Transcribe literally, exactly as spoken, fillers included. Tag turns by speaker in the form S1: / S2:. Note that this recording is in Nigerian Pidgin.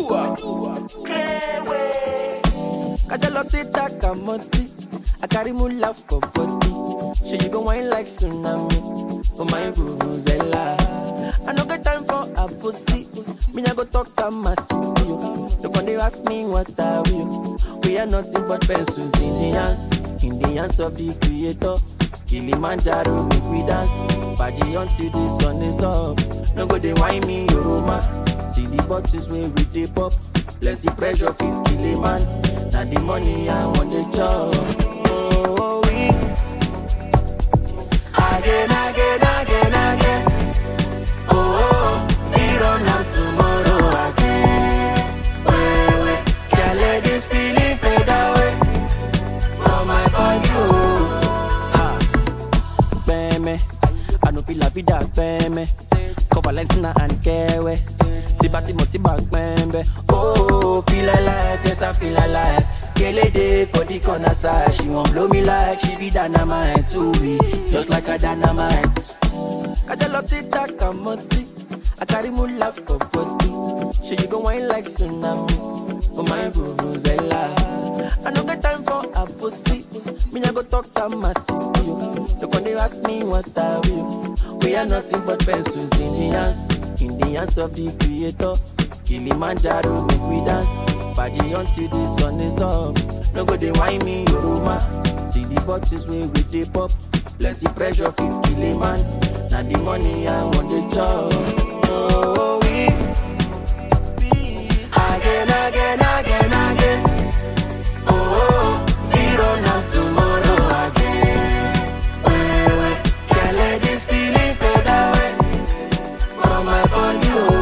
S1: Kajalosita kamoti, I carry mula for body. She you go wine like tsunami, for my vuvuzela. I no get time for a pussy, me I go talk to my city. Look when they ask me what are we? We are nothing but pencils in the hands, in the hands of the creator. Kilimanjaro make we dance, party until the sun is up. No go they wine me Yoroma, see the bottles where we dey pop. Plenty pressure fit kill a man, now the money I want the job. Oh, we again, again, again, again. Oh, we run out tomorrow again. Wait, wait, can't let this feeling fade away from my body. Oh, ah, beme, I no feel la vida, beme. Cover Lensina and Kewe. Tibati motiba bembe. Oh, feel alive, yes I feel alive. Kele day for the corner side. She won't blow me like she be dynamite to me, just like a dynamite. Kajalosita kamoti, I carry mula for body. She you go wine like tsunami, for my vuvuzela. I no get time for a pussy, me I go talk to my city. Look when they ask me what are we? We are nothing but pencils in the hands, in the hands of the creator. Kilimanjaro make we dance, party until the sun is up. No go they wine me Yoroma, see the bottles where we dey pop. Plenty pressure fit kill a man, now the money I want the job. Oh, we, we again, again, again, again. Oh, we run out tomorrow again. Wait, wait, can't let this feeling fade away from my body. Oh.